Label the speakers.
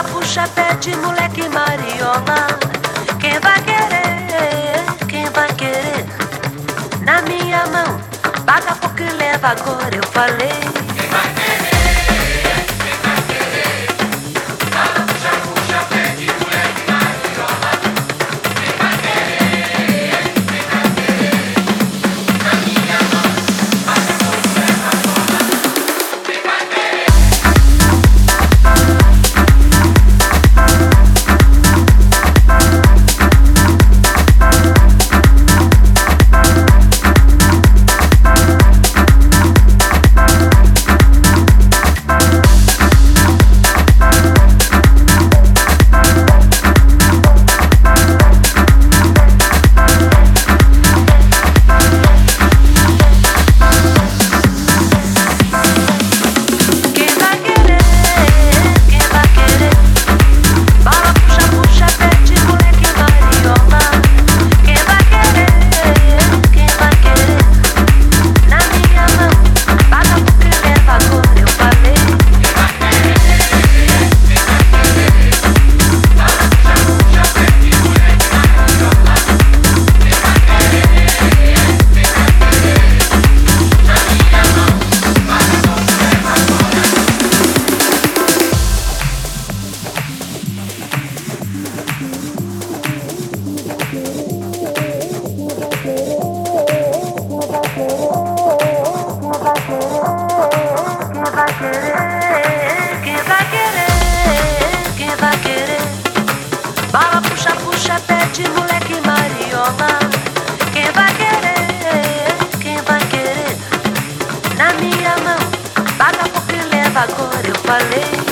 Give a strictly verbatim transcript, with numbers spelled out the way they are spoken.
Speaker 1: Bala, puxa, pede, moleque, mariola. Quem vai querer, quem vai querer? Na minha mão, paga pouco e leva agora, eu falei.
Speaker 2: Quem vai querer, quem vai querer? Bala, puxa, puxa, pede, moleque, mariola. Quem vai querer, quem vai querer? Na minha mão, paga pouco e leva agora. Quem vai querer?
Speaker 1: Quem vai querer, quem vai querer? Bala, puxa, puxa, pede, moleque, mariola. Quem vai querer, quem vai querer? Na minha mão, paga pouco e leva agora, eu falei.